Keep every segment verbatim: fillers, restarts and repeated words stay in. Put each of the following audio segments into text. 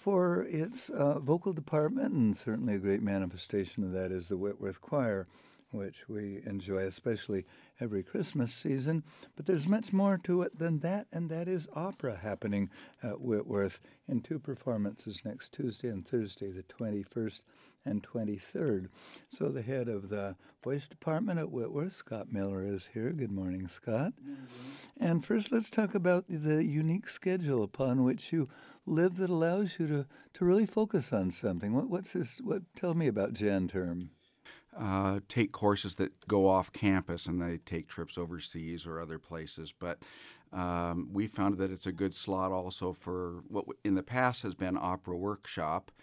for its uh, vocal department, and certainly a great manifestation of that is the Whitworth Choir, which we enjoy especially every Christmas season. But there's much more to it than that, and that is opera happening at Whitworth in two performances next Tuesday and Thursday, the twenty-first and twenty-third. So the head of the voice department at Whitworth, Scott Miller, is here. Good morning, Scott. Good morning. And first, let's talk about the unique schedule upon which you live that allows you to, to really focus on something. What, what's this? What? Tell me about Jan Term. Uh, take courses that go off campus and they take trips overseas or other places. But um, we found that it's a good slot also for what in the past has been opera workshop.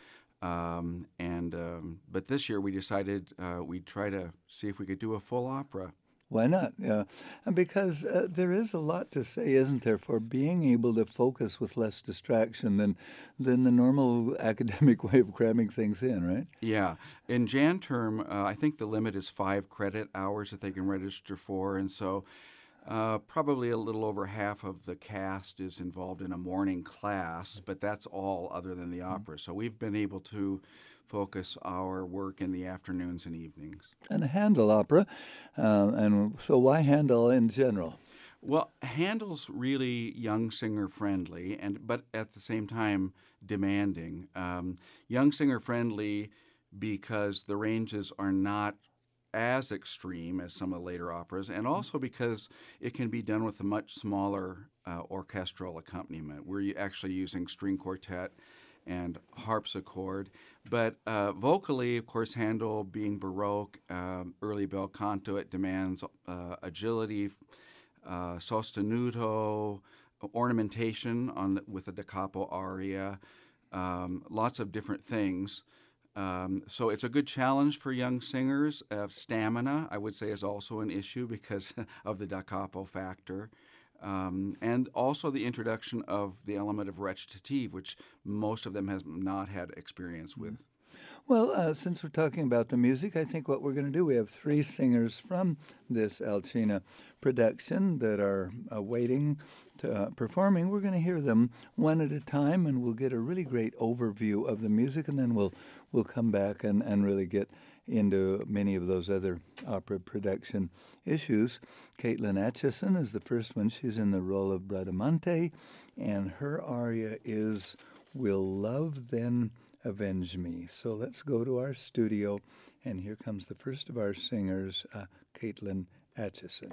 Um, and um, but this year we decided uh, we'd try to see if we could do a full opera. Why not? Yeah, and because uh, there is a lot to say, isn't there, for being able to focus with less distraction than than the normal academic way of cramming things in, right? Yeah. In Jan Term, uh, I think the limit is five credit hours that they can register for, and so uh, probably a little over half of the cast is involved in a morning class, but that's all other than the opera. So we've been able to focus our work in the afternoons and evenings. And Handel opera, uh, and so why Handel in general? Well, Handel's really young singer friendly, and but at the same time demanding. Um, young singer friendly because the ranges are not as extreme as some of the later operas, and also because it can be done with a much smaller uh, orchestral accompaniment. We're actually using string quartet and harpsichord. But uh, vocally, of course, Handel being Baroque, um, early bel canto, it demands uh, agility, uh, sostenuto, ornamentation on with a da capo aria, um, lots of different things. Um, so it's a good challenge for young singers. Uh, stamina, I would say, is also an issue because of the da capo factor. Um, and also the introduction of the element of recitative, which most of them have not had experience with. Well, uh, since we're talking about the music, I think what we're going to do, we have three singers from this Alcina production that are uh, waiting to uh, performing. We're going to hear them one at a time, and we'll get a really great overview of the music, and then we'll we'll come back and, and really get into many of those other opera production issues. Caitlin Atchison is the first one. She's in the role of Bradamante, and her aria is "Will Love Then Avenge Me." So let's go to our studio, and here comes the first of our singers, uh, Caitlin Atchison.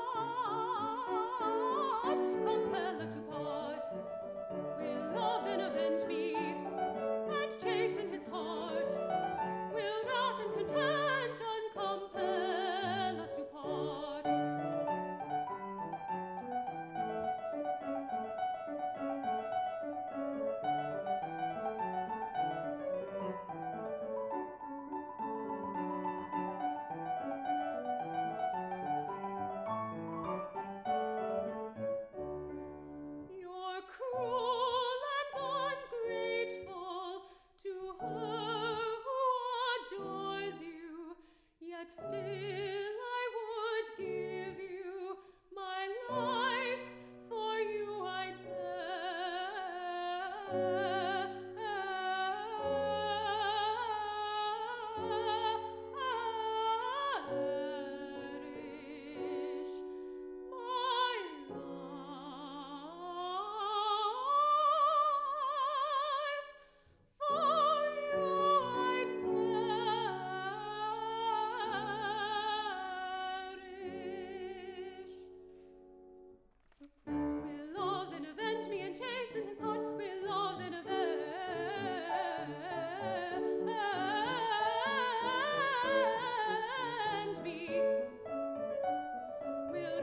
Compel us to part. Will love then avenge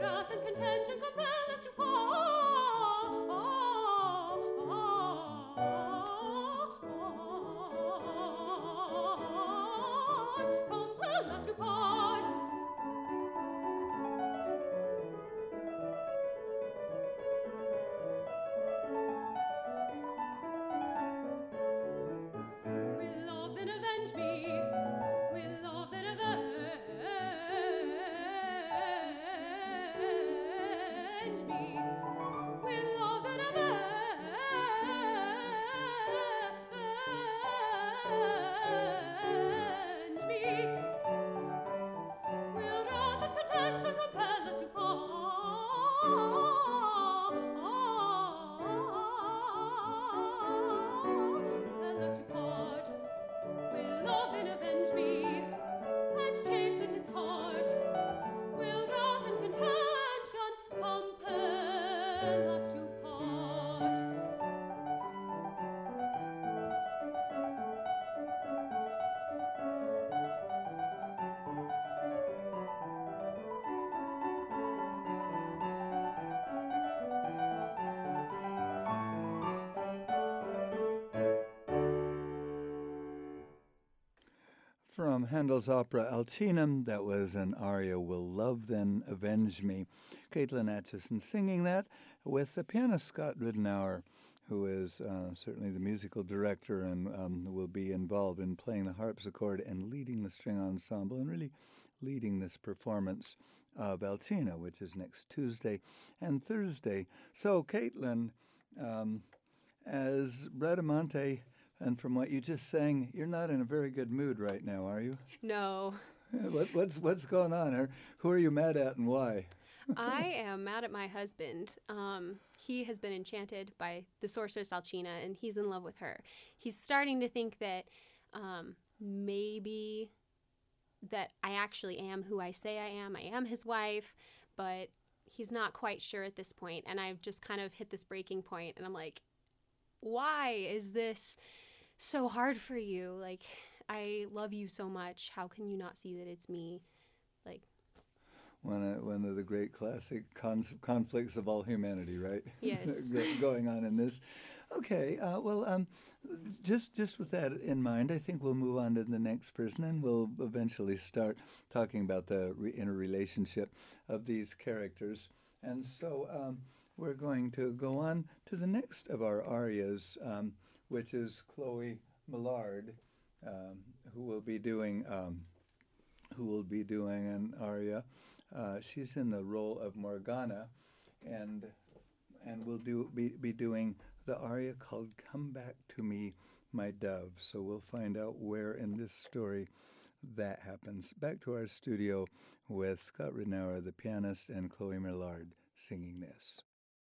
wrath and contention compel us to part. Compel us to part. Will love then avenge me? Will love then avenge me? Will love then avenge me? Will wrath and contention compel us to part? Compel us to part. Will love then avenge me and chasten his heart? Will wrath and contention compel us to part? From Handel's opera Alcina, that was an aria, Will Love Then Avenge Me. Caitlin Atchison singing that with the pianist Scott Ridenour, who is uh, certainly the musical director and um, will be involved in playing the harpsichord and leading the string ensemble and really leading this performance of Alcina, which is next Tuesday and Thursday. So, Caitlin, um, as Bradamante, and from what you just sang, you're not in a very good mood right now, are you? No. What, what's what's going on? Or who are you mad at and why? I am mad at my husband. Um, he has been enchanted by the sorceress Alcina, and he's in love with her. He's starting to think that um, maybe that I actually am who I say I am. I am his wife, but he's not quite sure at this point. And I've just kind of hit this breaking point, and I'm like, why is this so hard for you? Like, I love you so much. How can you not see that it's me? Like, One of, one of the great classic cons- conflicts of all humanity, right? Yes. Go- Going on in this. Okay, uh, well, um, just just with that in mind, I think we'll move on to the next person, and we'll eventually start talking about the re- interrelationship of these characters. And so um, we're going to go on to the next of our arias, um, which is Chloe Millard, um, who will be doing um, who will be doing an aria. Uh, she's in the role of Morgana, and and will do be, be doing the aria called "Come Back to Me, My Dove." So we'll find out where in this story that happens. Back to our studio with Scott Ridenour, the pianist, and Chloe Millard singing this.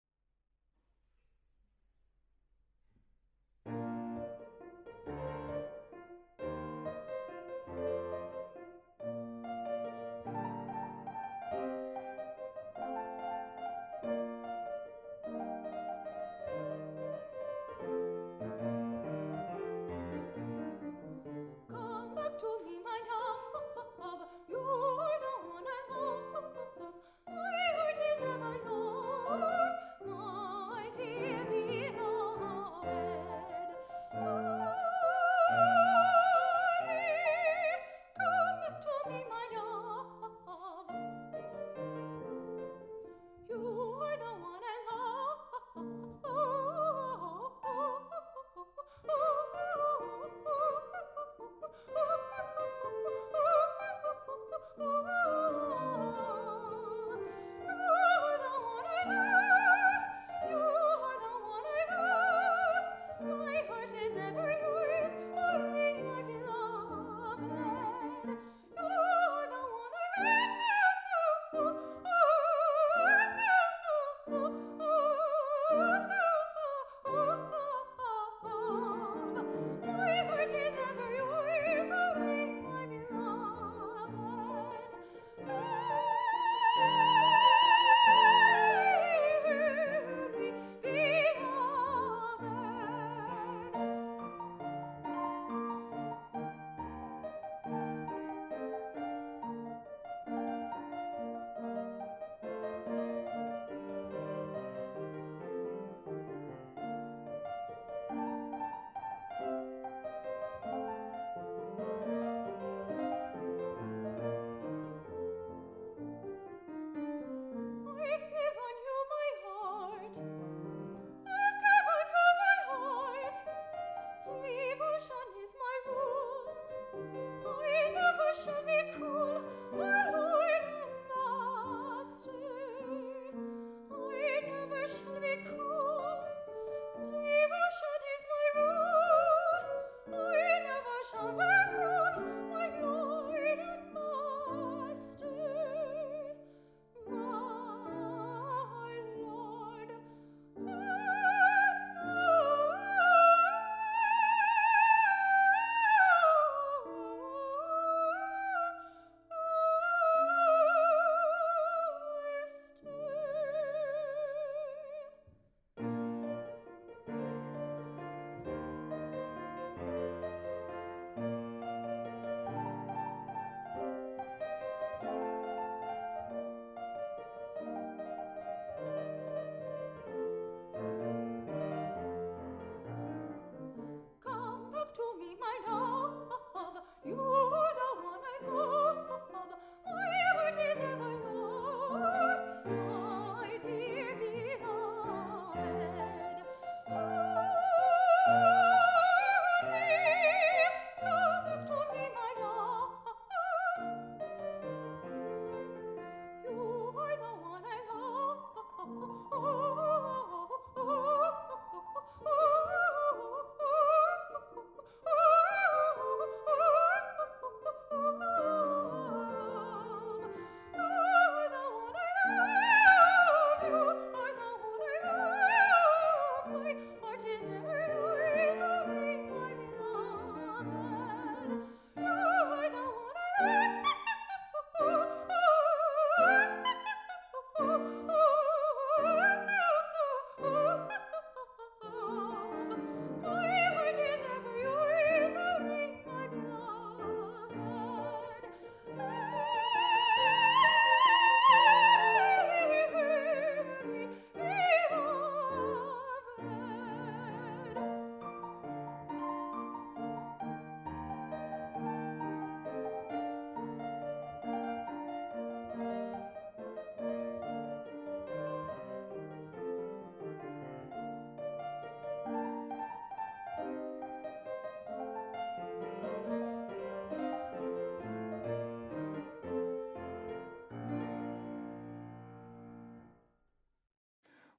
Come back to me, my dove. You're the one I love. My heart is ever yours.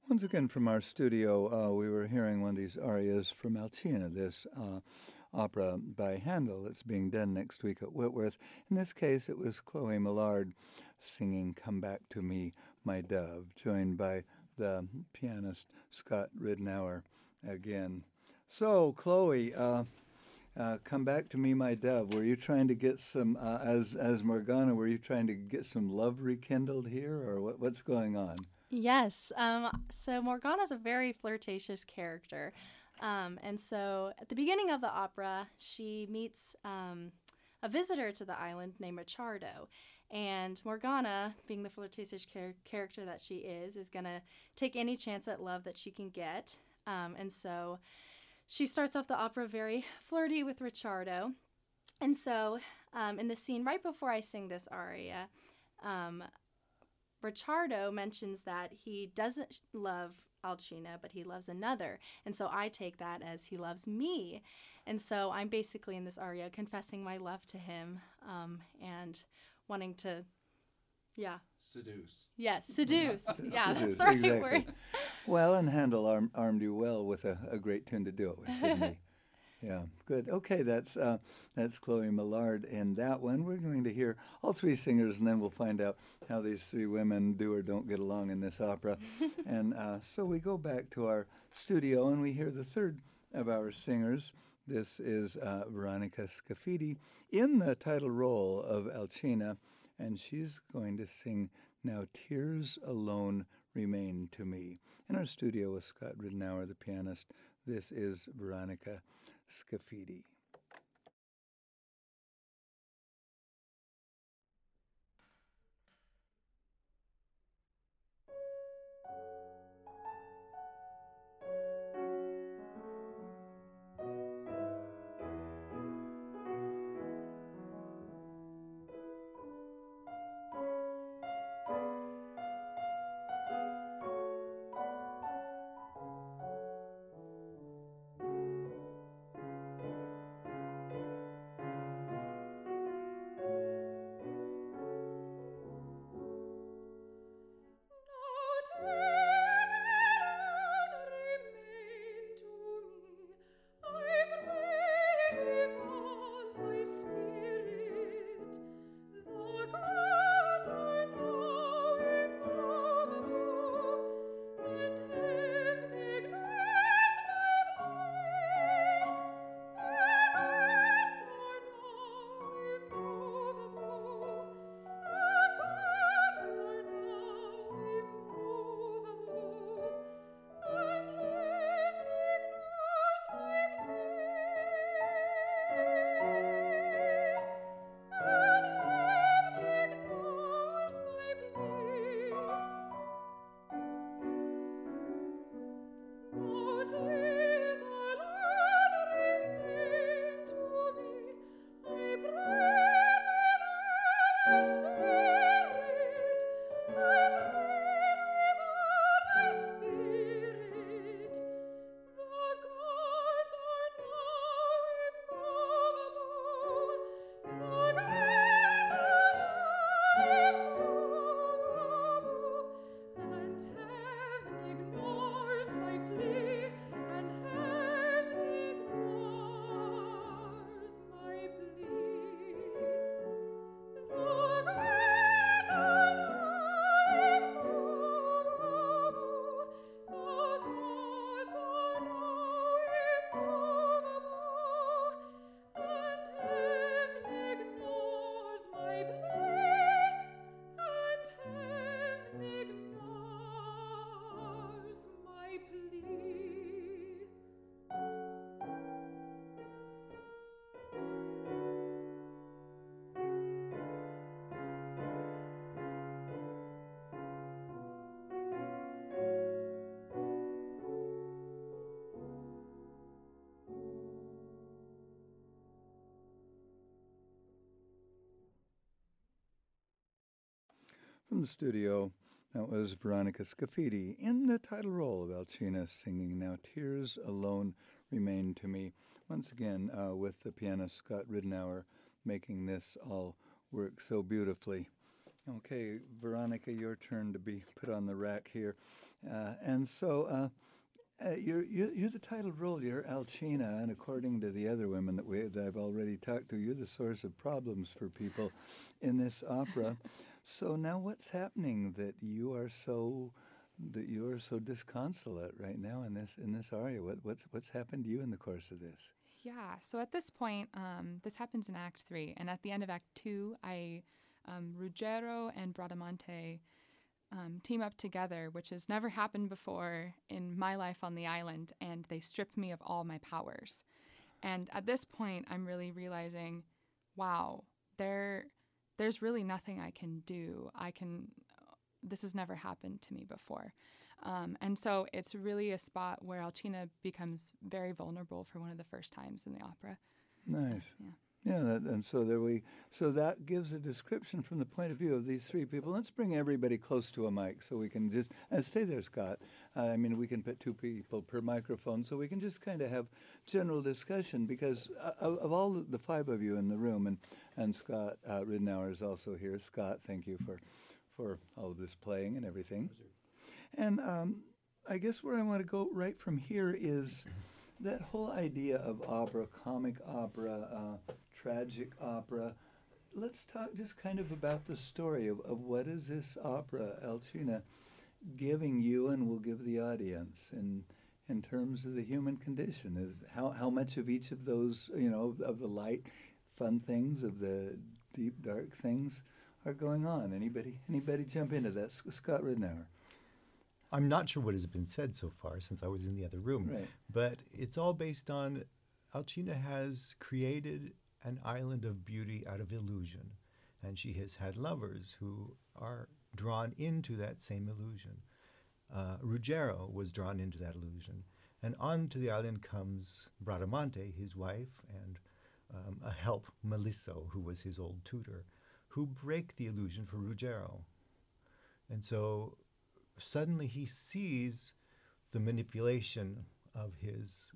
Once again, from our studio, uh, we were hearing one of these arias from Alcina, this uh, opera by Handel that's being done next week at Whitworth. In this case, it was Chloe Millard singing Come Back to Me, My Dove, joined by the pianist Scott Ridnour again. So, Chloe, uh, uh, Come Back to Me, My Dove, were you trying to get some, uh, as, as Morgana, were you trying to get some love rekindled here, or what, what's going on? Yes. Um, so Morgana's a very flirtatious character. Um, and so at the beginning of the opera, she meets um, a visitor to the island named Ricciardo. And Morgana, being the flirtatious char- character that she is, is going to take any chance at love that she can get. Um, and so she starts off the opera very flirty with Ricciardo. And so um, in the scene right before I sing this aria, um, Ricciardo mentions that he doesn't love Alcina, but he loves another. And so I take that as he loves me. And so I'm basically in this aria confessing my love to him um, and wanting to, yeah. Seduce. Yes, seduce. Yeah, Seduce, that's the right exactly. word. Well, and Handel arm, armed you well with a, a great tune to do it with, didn't he? Yeah, good. Okay, that's uh, that's Chloe Millard in that one. We're going to hear all three singers, and then we'll find out how these three women do or don't get along in this opera. and uh, so we go back to our studio, and we hear the third of our singers. This is uh, Veronica Scafidi in the title role of Alcina, and she's going to sing Now Tears Alone Remain to Me. In our studio with Scott Ridnour, the pianist, this is Veronica Scafidi. From the studio, that was Veronica Scafidi in the title role of Alcina singing Now Tears Alone Remain to Me. Once again, uh, with the pianist Scott Ridnour making this all work so beautifully. Okay, Veronica, your turn to be put on the rack here. Uh, and so uh, uh, you're, you're, you're the title role, you're Alcina, and according to the other women that, we, that I've already talked to, you're the source of problems for people in this opera. So now what's happening that you are so that you are so disconsolate right now in this in this aria? What, what's what's happened to you in the course of this? Yeah, so at this point, um, this happens in Act Three, and at the end of Act Two, I, um, Ruggiero and Bradamante um, team up together, which has never happened before in my life on the island, and they stripped me of all my powers. And at this point, I'm really realizing, wow, there, there's really nothing I can do. I can, this has never happened to me before. Um, and so it's really a spot where Alcina becomes very vulnerable for one of the first times in the opera. Nice. Yeah. Yeah, that, and so there we. So that gives a description from the point of view of these three people. Let's bring everybody close to a mic so we can just and stay there, Scott. Uh, I mean, we can put two people per microphone, so we can just kind of have general discussion. Because uh, of, of all the five of you in the room, and and Scott uh, Ridenour is also here. Scott, thank you for for all of this playing and everything. And um, I guess where I want to go right from here is that whole idea of opera, comic opera, uh, tragic opera. Let's talk just kind of about the story of, of what is this opera, Alcina, giving you and will give the audience in in terms of the human condition. Is how, how much of each of those, you know, of the light, fun things, of the deep, dark things are going on? Anybody anybody jump into that? Scott Ridenour. I'm not sure what has been said so far since I was in the other room, Right. but it's all based on Alcina has created an island of beauty out of illusion, and she has had lovers who are drawn into that same illusion. Uh, Ruggiero was drawn into that illusion, and onto the island comes Bradamante, his wife, and um, a help, Melisso, who was his old tutor, who break the illusion for Ruggiero. And so suddenly he sees the manipulation of his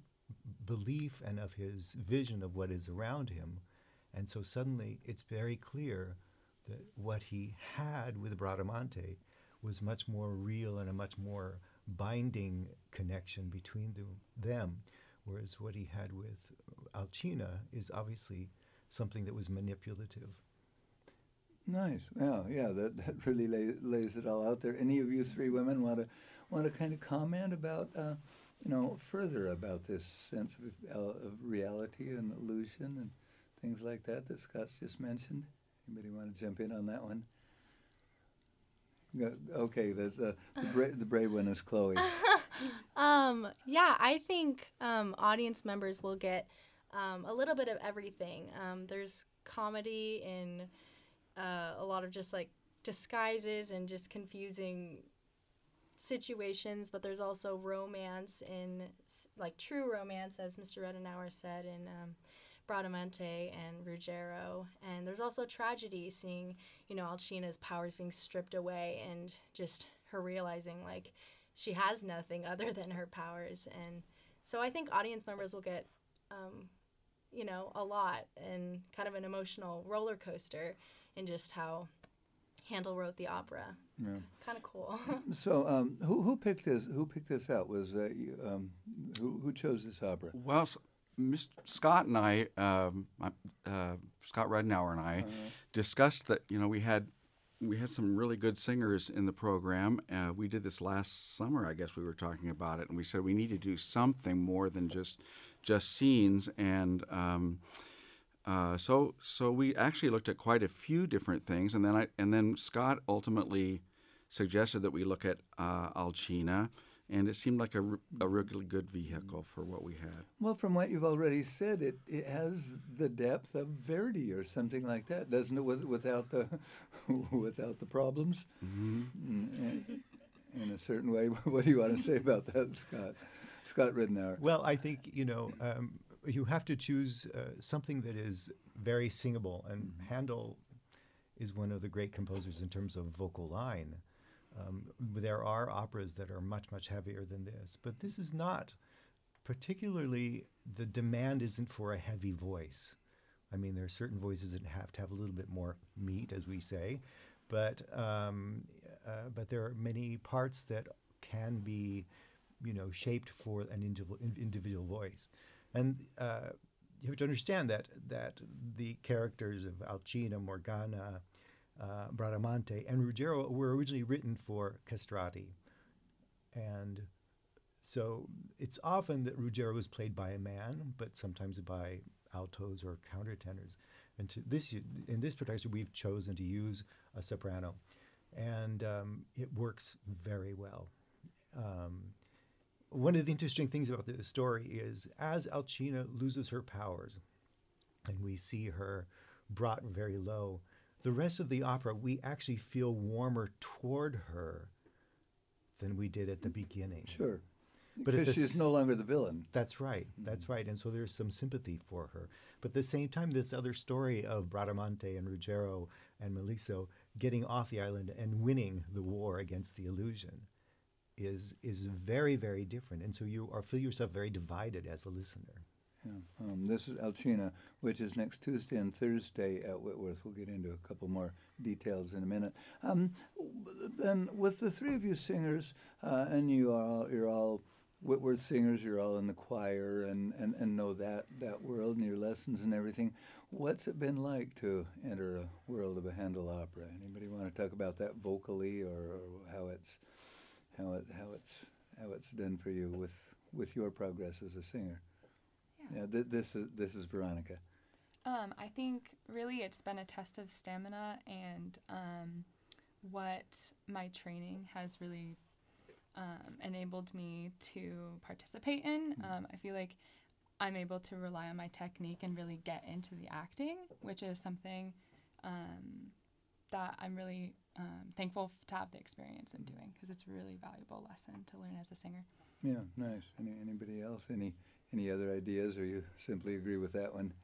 belief and of his vision of what is around him. And so suddenly it's very clear that what he had with Bradamante was much more real and a much more binding connection between the, them, whereas what he had with Alcina is obviously something that was manipulative. Nice. Well, yeah, that, that really lay, lays it all out there. Any of you three women want to want to kind of comment about, uh, you know, further about this sense of, uh, of reality and illusion and things like that that Scott's just mentioned? Anybody want to jump in on that one? Go, okay, there's uh, the, bra- the brave one is Chloe. Um, yeah, I think um, audience members will get um, a little bit of everything. Um, there's comedy in uh, a lot of just like disguises and just confusing situations, but there's also romance in s- like true romance, as Mister Ridenour said, in um, Bradamante and Ruggiero. And there's also tragedy, seeing, you know, Alcina's powers being stripped away and just her realizing like she has nothing other than her powers. And so I think audience members will get, um, you know, a lot, and kind of an emotional roller coaster in just how Handel wrote the opera. It's Yeah. kind of cool. So, um, who who picked this? Who picked this out? Was uh, you, um, who who chose this opera? Well, S- Mister Scott and I, um, uh, Scott Ridenour and I, discussed that. You know, we had we had some really good singers in the program. Uh, we did this last summer, I guess we were talking about it, and we said we need to do something more than just just scenes. And um, uh, so so we actually looked at quite a few different things, and then I and then Scott ultimately suggested that we look at uh, Alcina. And it seemed like a, r- a really good vehicle for what we had. Well, from what you've already said, it, it has the depth of Verdi or something like that, doesn't it? With, without the without the problems, mm-hmm. in, in a certain way. What do you want to say about that, Scott? Scott Ridenour. Well, I think, you know, um, you have to choose uh, something that is very singable, and mm-hmm. Handel is one of the great composers in terms of vocal line. Um, there are operas that are much, much heavier than this, but this is not. Particularly, the demand isn't for a heavy voice. I mean, there are certain voices that have to have a little bit more meat, as we say, but um, uh, but there are many parts that can be, you know, shaped for an individual individual voice, and uh, you have to understand that that the characters of Alcina, Morgana, uh, Bradamante, and Ruggiero were originally written for castrati, and so it's often that Ruggiero is played by a man, but sometimes by altos or countertenors. And to this, in this production, we've chosen to use a soprano, and um, it works very well. Um, one of the interesting things about the story is as Alcina loses her powers, and we see her brought very low, the rest of the opera, we actually feel warmer toward her than we did at the beginning. Sure. But at Because the she's s- no longer the villain. That's right. That's right. And so there's some sympathy for her. But at the same time, this other story of Bradamante and Ruggiero and Melisso getting off the island and winning the war against the illusion is is very, very different. And so you are feel yourself very divided as a listener. Yeah. Um, this is Alcina, which is next Tuesday and Thursday at Whitworth. We'll get into a couple more details in a minute. Um, then, with the three of you singers, uh, and you are you're all Whitworth singers, you're all in the choir and, and, and know that, that world and your lessons and everything. What's it been like to enter a world of a Handel opera? Anybody want to talk about that vocally, or, or how it's how it how it's how it's done for you with with your progress as a singer? Yeah, th- this is this is Veronica. Um, I think really it's been a test of stamina and um, what my training has really um, enabled me to participate in. Um, I feel like I'm able to rely on my technique and really get into the acting, which is something um, that I'm really um, thankful f- to have the experience in doing, because it's a really valuable lesson to learn as a singer. Yeah, nice. Any anybody else? Any any other ideas, or you simply agree with that one?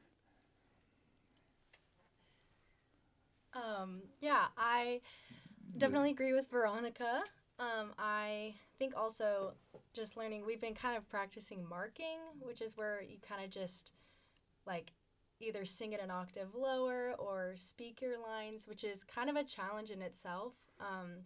Um, yeah, I definitely agree with Veronica. Um, I think also just learning, we've been kind of practicing marking, which is where you kind of just like either sing it an octave lower or speak your lines, which is kind of a challenge in itself. Um,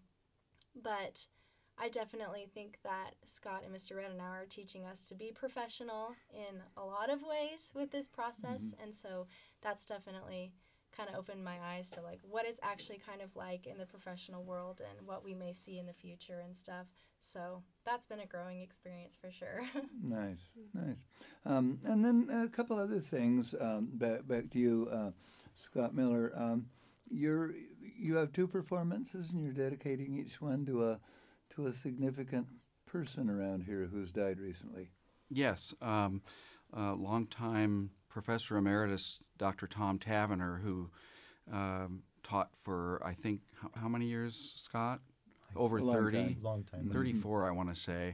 but I definitely think that Scott and Mister Redenauer are teaching us to be professional in a lot of ways with this process. And so that's definitely kind of opened my eyes to like what it's actually kind of like in the professional world and what we may see in the future and stuff. So that's been a growing experience for sure. Nice, nice. Um, and then a couple other things. Um, back back to you, uh, Scott Miller. Um, you're you have two performances, and you're dedicating each one to a to a significant person around here who's died recently. Yes, um, uh, longtime Professor Emeritus Doctor Tom Tavener, who um, taught for, I think, how, how many years, Scott? Over A long thirty? time. Long time. thirty-four, I want to say,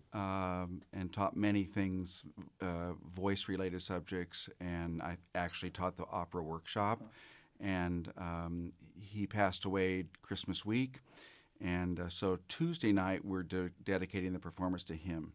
um, and taught many things, uh, voice-related subjects, and I actually taught the opera workshop. And um, he passed away Christmas week, and uh, so Tuesday night we're de- dedicating the performance to him.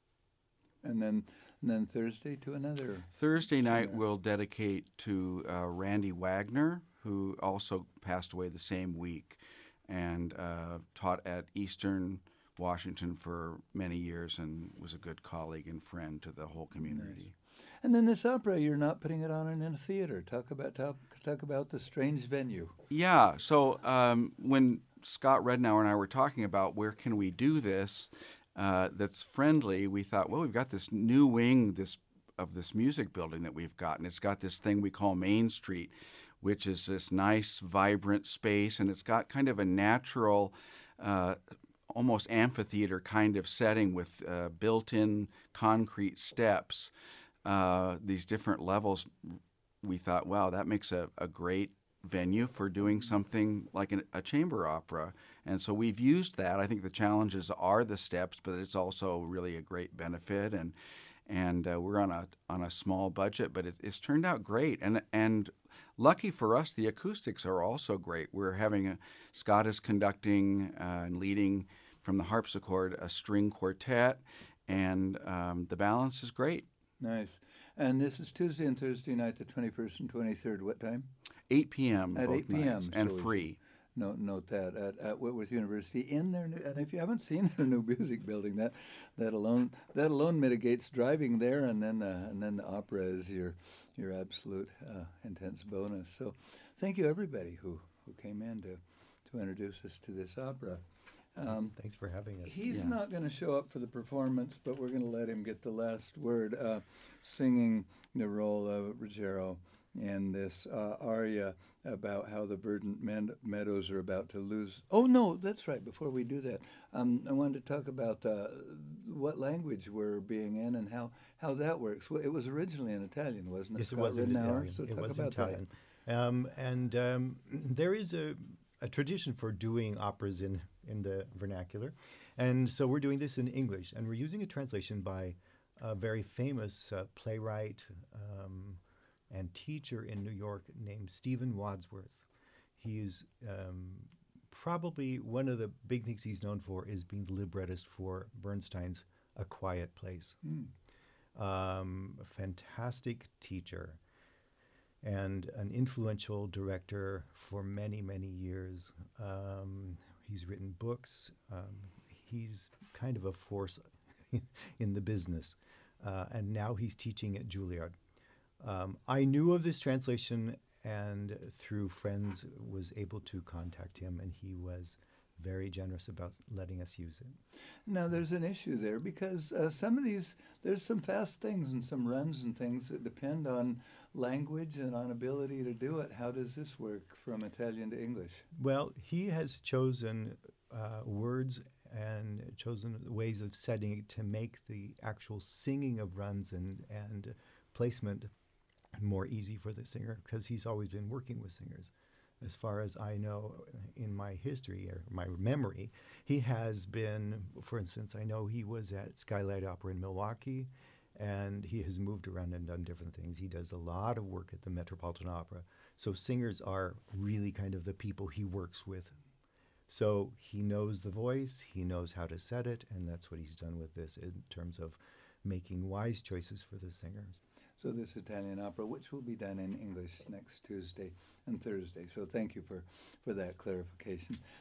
And then and then Thursday to another. Thursday night Singer. we'll dedicate to uh, Randy Wagner, who also passed away the same week, and uh, taught at Eastern Washington for many years and was a good colleague and friend to the whole community. And then this opera, you're not putting it on in a theater. Talk about talk, talk about the strange venue. Yeah, so um, when Scott Redenauer and I were talking about where can we do this uh, that's friendly, we thought, well, we've got this new wing this of this music building that we've got, and it's got this thing we call Main Street, which is this nice, vibrant space, and it's got kind of a natural, uh, almost amphitheater kind of setting with uh, built-in concrete steps, uh, these different levels. We thought, wow, that makes a, a great venue for doing something like an, a chamber opera. And so we've used that. I think the challenges are the steps, but it's also really a great benefit. And and uh, we're on a on a small budget, but it, it's turned out great. And and lucky for us, the acoustics are also great. We're having a, Scott is conducting uh, and leading from the harpsichord a string quartet, and um, the balance is great. Nice. And this is Tuesday and Thursday night, the twenty-first and twenty-third. What time? eight p.m. At both eight p.m., nights, and so it's- free. note, note that at, at Whitworth University in their new, and if you haven't seen their new music building, that that alone that alone mitigates driving there, and then the, and then the opera is your your absolute uh, intense bonus. So, thank you everybody who who came in to to introduce us to this opera. Um, Thanks for having us. He's Yeah. not going to show up for the performance, but we're going to let him get the last word, uh, singing the role of Ruggiero in this uh, aria about how the verdant med- meadows are about to lose. Oh, no, that's right. Before we do that, um, I wanted to talk about uh, what language we're being in and how, how that works. Well, it was originally in Italian, wasn't it? Yes, it Scott was in Ridenour? Italian. So it talk was in about Italian. Um, and um, there is a, a tradition for doing operas in, in the vernacular. And so we're doing this in English. And we're using a translation by a very famous uh, playwright um, and teacher in New York named Stephen Wadsworth. He is um, probably one of the big things he's known for is being the librettist for Bernstein's A Quiet Place. Mm. Um, a fantastic teacher and an influential director for many, many years. Um, he's written books. Um, he's kind of a force in the business. Uh, and now he's teaching at Juilliard. Um, I knew of this translation and through friends was able to contact him, and he was very generous about letting us use it. Now, there's an issue there because uh, some of these, there's some fast things and some runs and things that depend on language and on ability to do it. How does this work from Italian to English? Well, he has chosen uh, words and chosen ways of setting it to make the actual singing of runs and, and placement more easy for the singer because he's always been working with singers. As far as I know in my history or my memory, he has been, for instance, I know he was at Skylight Opera in Milwaukee, and he has moved around and done different things. He does a lot of work at the Metropolitan Opera. So singers are really kind of the people he works with. So he knows the voice, he knows how to set it, and that's what he's done with this in terms of making wise choices for the singers. So this Italian opera, which will be done in English next Tuesday and Thursday. So thank you for, for that clarification.